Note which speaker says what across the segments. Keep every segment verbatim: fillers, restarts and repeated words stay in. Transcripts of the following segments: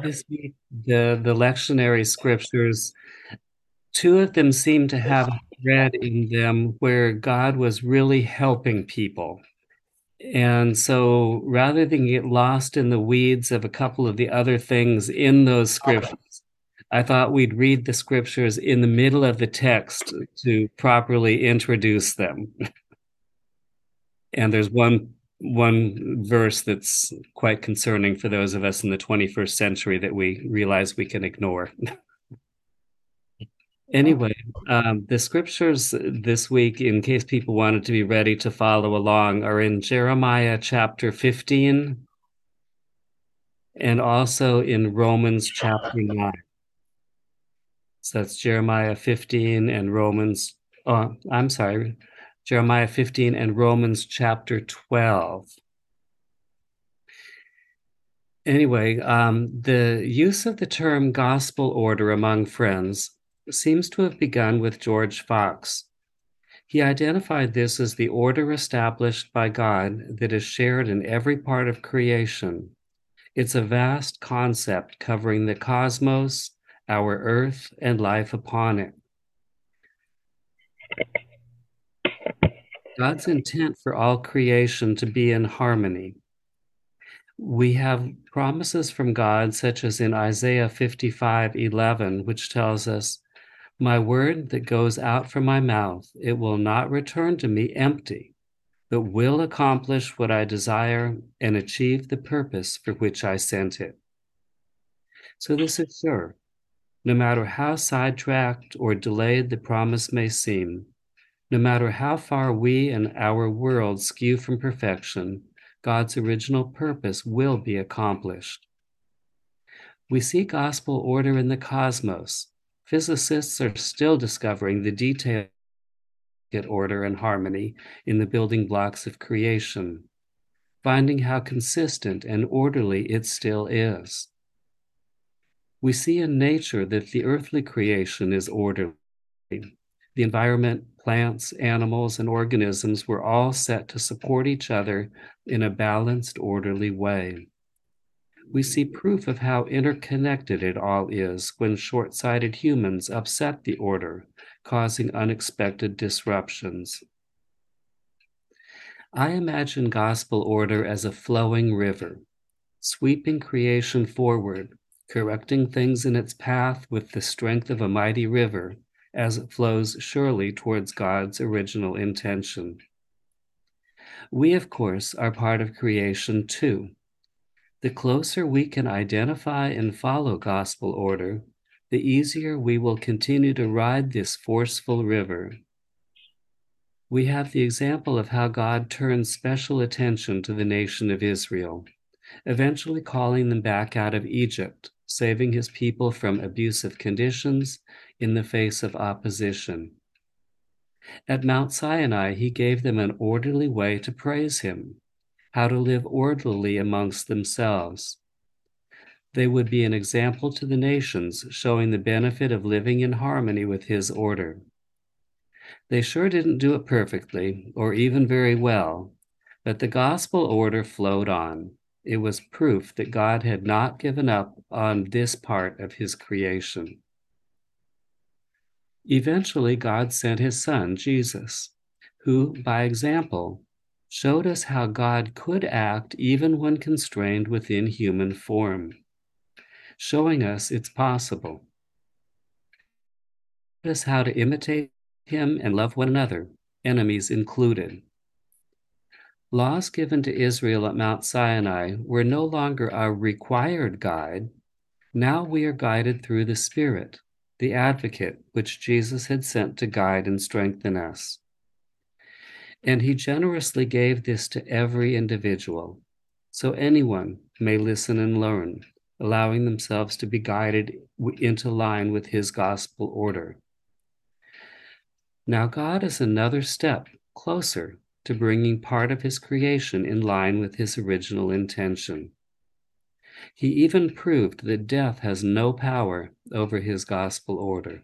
Speaker 1: This week, the, the lectionary scriptures, two of them seem to have a thread in them where God was really helping people. And so rather than get lost in the weeds of a couple of the other things in those scriptures, I thought we'd read the scriptures in the middle of the text to properly introduce them. And there's one one verse that's quite concerning for those of us in the twenty-first century that we realize we can ignore. Anyway, um, the scriptures this week, in case people wanted to be ready to follow along, are in Jeremiah chapter fifteen and also in Romans chapter nine. So that's Jeremiah fifteen and Romans, oh, I'm sorry, Jeremiah fifteen and Romans chapter twelve. Anyway, um, the use of the term gospel order among friends seems to have begun with George Fox. He identified this as the order established by God that is shared in every part of creation. It's a vast concept covering the cosmos, our earth, and life upon it. God's intent for all creation to be in harmony. We have promises from God, such as in Isaiah fifty-five eleven, which tells us, "My word that goes out from my mouth, it will not return to me empty, but will accomplish what I desire and achieve the purpose for which I sent it." So this is sure. No matter how sidetracked or delayed the promise may seem, no matter how far we and our world skew from perfection, God's original purpose will be accomplished. We see gospel order in the cosmos. Physicists are still discovering the detailed order and harmony in the building blocks of creation, finding how consistent and orderly it still is. We see in nature that the earthly creation is orderly. The environment, plants, animals, and organisms were all set to support each other in a balanced, orderly way. We see proof of how interconnected it all is when short-sighted humans upset the order, causing unexpected disruptions. I imagine gospel order as a flowing river, sweeping creation forward, correcting things in its path with the strength of a mighty river as it flows surely towards God's original intention. We, of course, are part of creation too. The closer we can identify and follow gospel order, the easier we will continue to ride this forceful river. We have the example of how God turned special attention to the nation of Israel, eventually calling them back out of Egypt, saving his people from abusive conditions in the face of opposition. At Mount Sinai, he gave them an orderly way to praise him, how to live orderly amongst themselves. They would be an example to the nations, showing the benefit of living in harmony with his order. They sure didn't do it perfectly, or even very well, but the gospel order flowed on. It was proof that God had not given up on this part of his creation. Eventually, God sent his son, Jesus, who, by example, showed us how God could act even when constrained within human form, showing us it's possible. Showed us how to imitate him and love one another, enemies included. Laws given to Israel at Mount Sinai were no longer a required guide. Now we are guided through the Spirit, the advocate which Jesus had sent to guide and strengthen us. And he generously gave this to every individual, so anyone may listen and learn, allowing themselves to be guided into line with his gospel order. Now God is another step closer to bringing part of his creation in line with his original intention. He even proved that death has no power over his gospel order.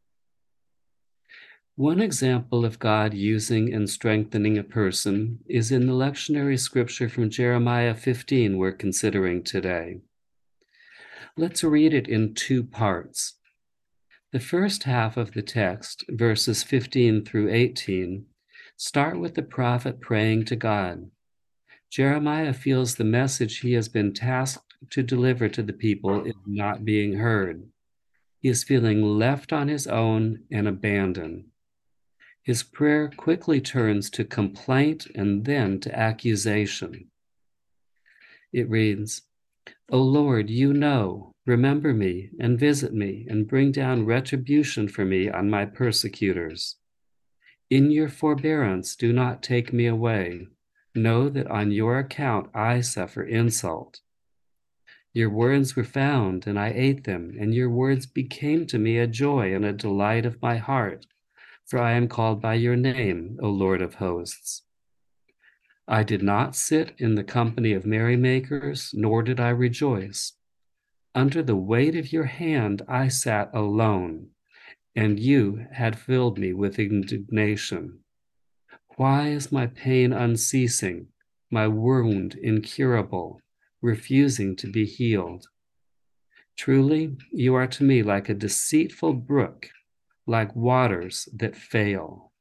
Speaker 1: One example of God using and strengthening a person is in the lectionary scripture from Jeremiah fifteen we're considering today. Let's read it in two parts. The first half of the text, verses fifteen through eighteen, start with the prophet praying to God. Jeremiah feels the message he has been tasked to deliver to the people is not being heard. He is feeling left on his own and abandoned. His prayer quickly turns to complaint and then to accusation. It reads, O Lord, you know, remember me and visit me and bring down retribution for me on my persecutors. In your forbearance, do not take me away. Know that on your account I suffer insult. Your words were found, and I ate them, and your words became to me a joy and a delight of my heart, for I am called by your name, O Lord of hosts. I did not sit in the company of merrymakers, nor did I rejoice. Under the weight of your hand I sat alone, and you had filled me with indignation. Why is my pain unceasing, my wound incurable, refusing to be healed? Truly, you are to me like a deceitful brook, like waters that fail.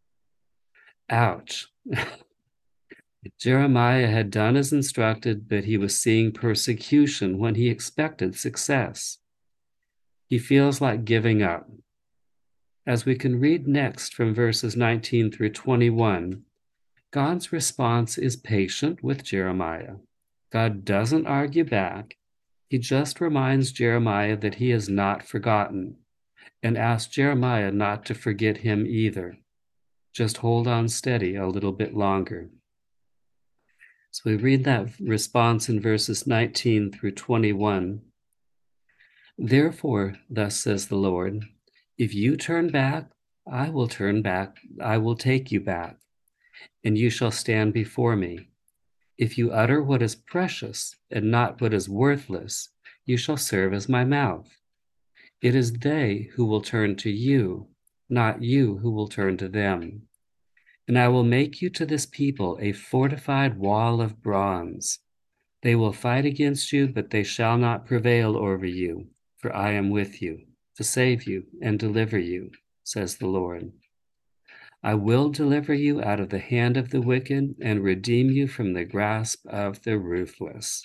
Speaker 1: Ouch. Jeremiah had done as instructed, but he was seeing persecution when he expected success. He feels like giving up. As we can read next from verses nineteen through twenty-one, God's response is patient with Jeremiah. God doesn't argue back. He just reminds Jeremiah that he is not forgotten and asks Jeremiah not to forget him either. Just hold on steady a little bit longer. So we read that response in verses nineteen through twenty-one. Therefore, thus says the Lord, if you turn back, I will turn back, I will take you back, and you shall stand before me. If you utter what is precious and not what is worthless, you shall serve as my mouth. It is they who will turn to you, not you who will turn to them. And I will make you to this people a fortified wall of bronze. They will fight against you, but they shall not prevail over you, for I am with you to save you and deliver you, says the Lord. I will deliver you out of the hand of the wicked and redeem you from the grasp of the ruthless.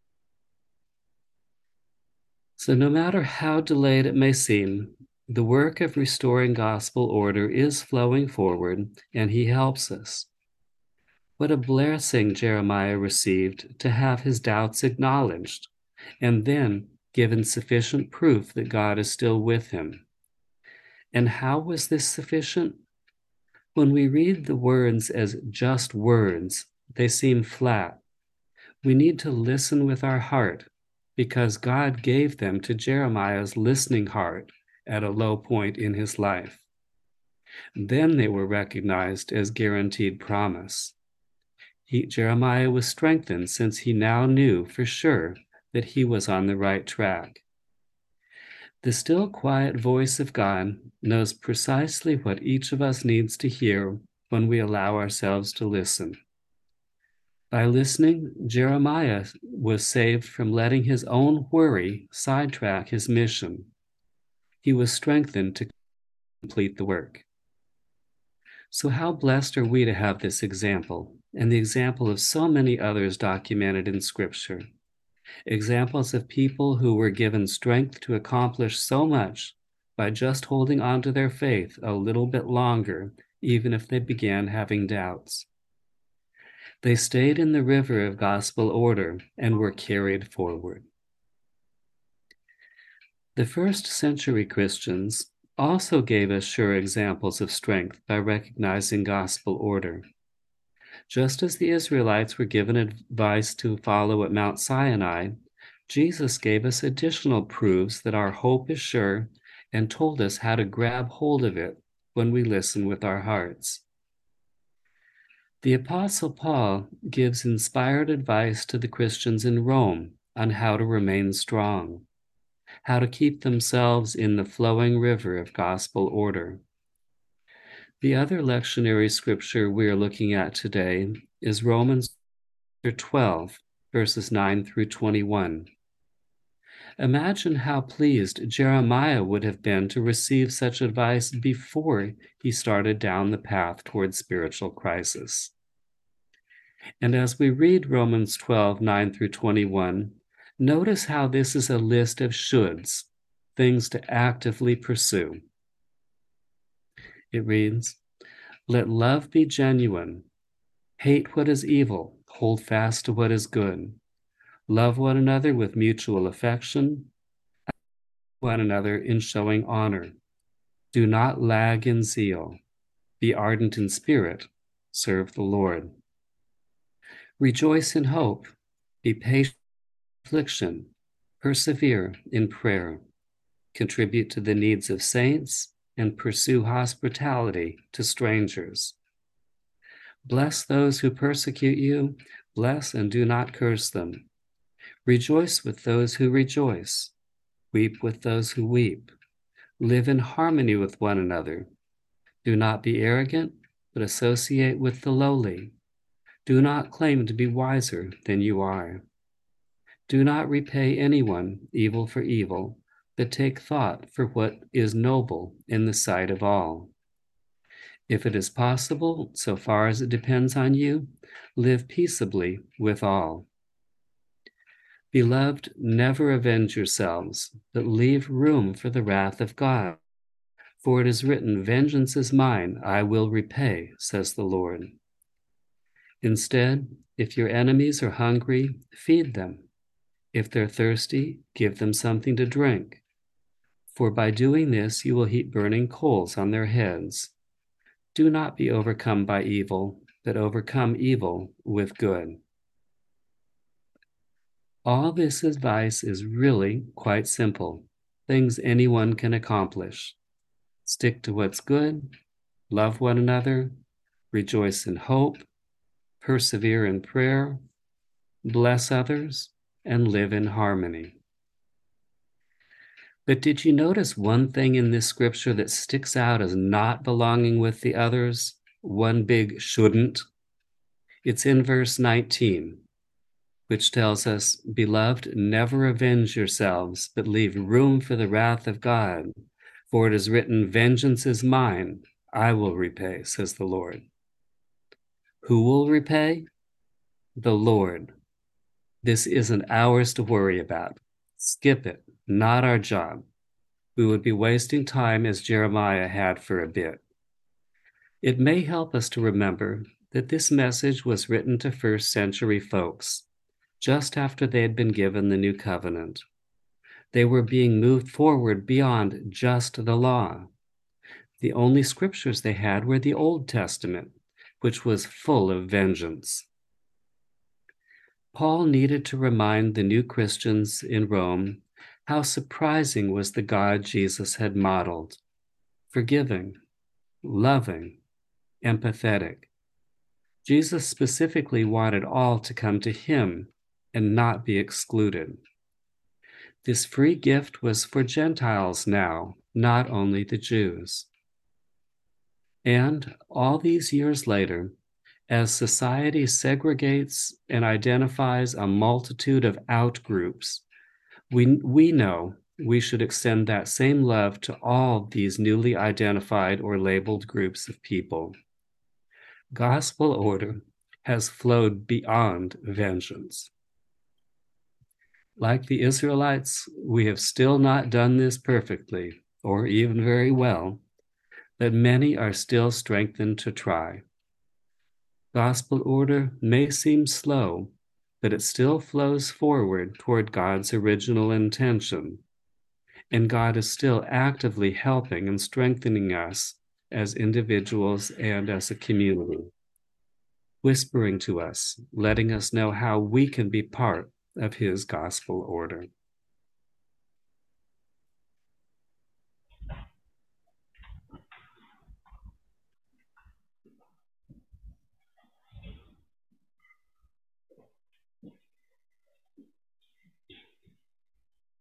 Speaker 1: So no matter how delayed it may seem, the work of restoring gospel order is flowing forward, and he helps us. What a blessing Jeremiah received to have his doubts acknowledged, and then given sufficient proof that God is still with him. And how was this sufficient? When we read the words as just words, they seem flat. We need to listen with our heart, because God gave them to Jeremiah's listening heart at a low point in his life. Then they were recognized as guaranteed promise. He, Jeremiah was strengthened since he now knew for sure that he was on the right track. The still quiet voice of God knows precisely what each of us needs to hear when we allow ourselves to listen. By listening, Jeremiah was saved from letting his own worry sidetrack his mission. He was strengthened to complete the work. So how blessed are we to have this example, and the example of so many others documented in Scripture. Examples of people who were given strength to accomplish so much by just holding on to their faith a little bit longer, even if they began having doubts. They stayed in the river of gospel order and were carried forward. The first century Christians also gave us sure examples of strength by recognizing gospel order. Just as the Israelites were given advice to follow at Mount Sinai, Jesus gave us additional proofs that our hope is sure and told us how to grab hold of it when we listen with our hearts. The Apostle Paul gives inspired advice to the Christians in Rome on how to remain strong, how to keep themselves in the flowing river of gospel order. The other lectionary scripture we are looking at today is Romans twelve, verses nine through twenty-one. Imagine how pleased Jeremiah would have been to receive such advice before he started down the path towards spiritual crisis. And as we read Romans twelve, nine through twenty-one, notice how this is a list of shoulds, things to actively pursue. It reads, "Let love be genuine. Hate what is evil. Hold fast to what is good. Love one another with mutual affection, one another in showing honor. Do not lag in zeal. Be ardent in spirit. Serve the Lord. Rejoice in hope. Be patient in affliction. Persevere in prayer. Contribute to the needs of saints and pursue hospitality to strangers. Bless those who persecute you. Bless and do not curse them. Rejoice with those who rejoice. Weep with those who weep. Live in harmony with one another. Do not be arrogant, but associate with the lowly. Do not claim to be wiser than you are. Do not repay anyone evil for evil, but take thought for what is noble in the sight of all. If it is possible, so far as it depends on you, live peaceably with all. Beloved, never avenge yourselves, but leave room for the wrath of God. For it is written, 'Vengeance is mine, I will repay,' says the Lord. Instead, if your enemies are hungry, feed them. If they're thirsty, give them something to drink. For by doing this, you will heap burning coals on their heads. Do not be overcome by evil, but overcome evil with good." All this advice is really quite simple, things anyone can accomplish. Stick to what's good, love one another, rejoice in hope, persevere in prayer, bless others, and live in harmony. But did you notice one thing in this scripture that sticks out as not belonging with the others? One big shouldn't. It's in verse nineteen, which tells us, "Beloved, never avenge yourselves, but leave room for the wrath of God. For it is written, 'Vengeance is mine, I will repay,' says the Lord." Who will repay? The Lord. This isn't ours to worry about. Skip it. Not our job. We would be wasting time as Jeremiah had for a bit. It may help us to remember that this message was written to first century folks, just after they had been given the new covenant. They were being moved forward beyond just the law. The only scriptures they had were the Old Testament, which was full of vengeance. Paul needed to remind the new Christians in Rome how surprising was the God Jesus had modeled: forgiving, loving, empathetic. Jesus specifically wanted all to come to him and not be excluded. This free gift was for Gentiles now, not only the Jews. And all these years later, as society segregates and identifies a multitude of outgroups, we, we know we should extend that same love to all these newly identified or labeled groups of people. Gospel order has flowed beyond vengeance. Like the Israelites, we have still not done this perfectly, or even very well, but many are still strengthened to try. Gospel order may seem slow, but it still flows forward toward God's original intention, and God is still actively helping and strengthening us as individuals and as a community, whispering to us, letting us know how we can be part of his gospel order.